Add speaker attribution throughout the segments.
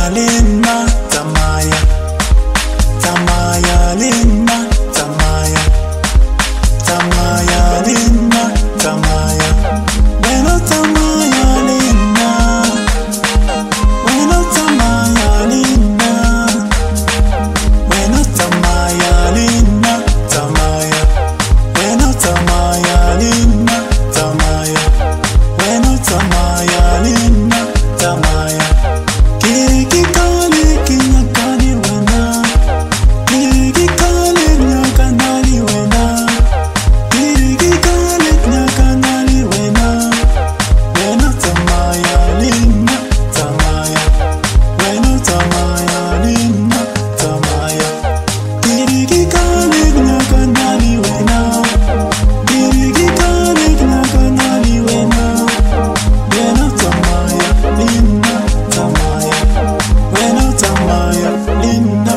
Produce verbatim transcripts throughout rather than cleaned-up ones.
Speaker 1: Lina, Tamaya, Tamaya, Lina, Tamaya, Tamaya, Lina, Tamaya, bueno Tamaya, Lina, bueno Tamaya, Lina, bueno Tamaya, Lina, Tamaya, bueno Tamaya, Lina, Tamaya, bueno Tamaya, Lina, Tamaya. Kiki kale kinya kani wena, kiki kale nya kanali wena, kiki kale nya kanali wena, wena Tamaya, Lina, Tamaya, wena Tamaya, Lina, Tamaya, kiki kale nya kanali wena, kiki kale nya kanali wena, wena Tamaya, Lina, Tamaya. Bueno Tamaya, Lina,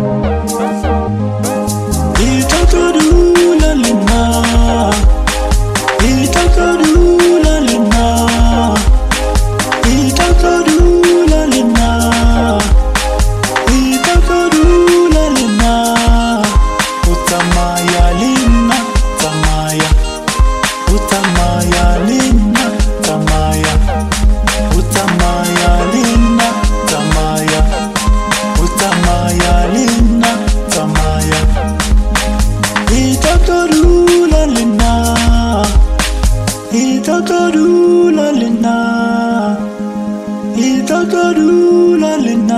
Speaker 1: Itakadula Lina, Itakadula Lina, Itakadula Lina, Itakadula Lina, Utamaya Lina, Tamaya, Utamaya Lina, Tamaya, Utamaya Lina, Tamaya, Utamaya Lina, Tamaya, Itakadula Lina, Itakadula Lina, Itakadula Lina.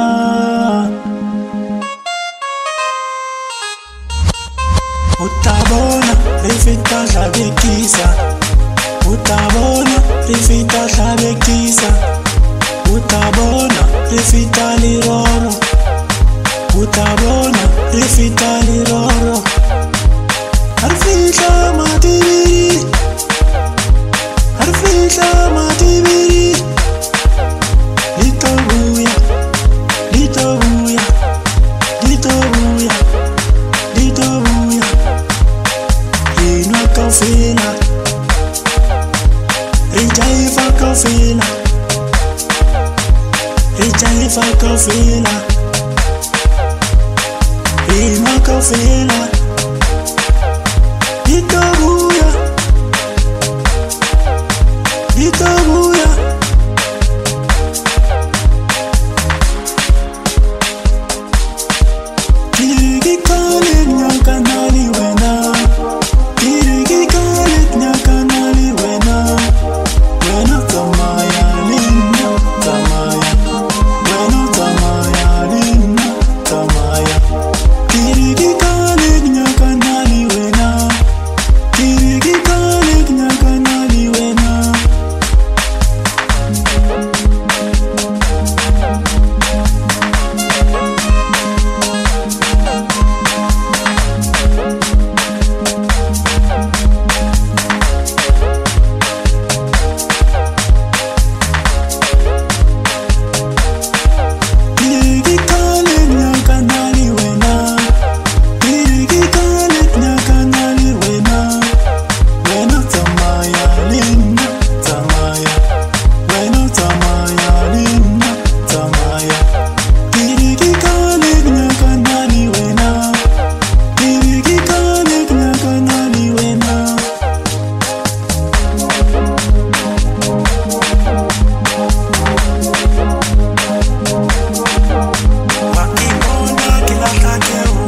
Speaker 1: Utabona rifita shabekisa, utabona rifita shabekisa, utabona rifita liroro, utabona rifita liroro, harfisha matibiri, harfisha matibiri, litobuya, litobuya, litobuya, litobuya, inwa kafila, rijaifa kafila, rijaifa kafila, inwa kafila, litobuya, litobuya. Kiki kale nya kanali wena, kiki kale nya kanali wena, wena Tamaya, Lina, Tamaya, wena Tamaya, Lina, Tamaya, kiki kale nya kanali wena, kiki kale nya kanali wena. Kiki kale nya kanali wena, kiki kale nya kanali wena, wena Tamaya, Lina, Tamaya, wena Tamaya, Lina, Tamaya, kiki kale nya kanali wena, kiki kale nya kanali wena. Wakibona kila kakeu,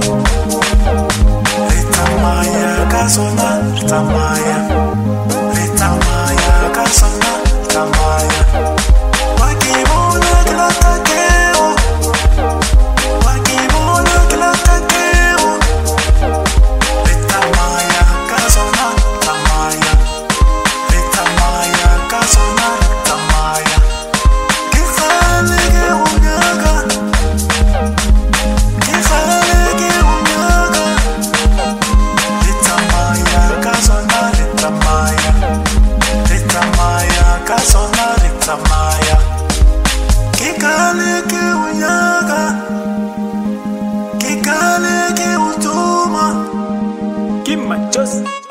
Speaker 1: Ritamaya kasona, Tamaya, Ritamaya kasona, Tamaya. Wakibona kila kakeu, wakibona kila kakeu, Ritamaya kasona, Tamaya, Ritamaya kasona, Tamaya. Kifale ke unyaga, kifale ke unyaga, Ritamaya kasona, Ritamaya, Ritamaya kasona, Ritamaya. Kikale ke unyaga, kikale ke utuma, kimachos.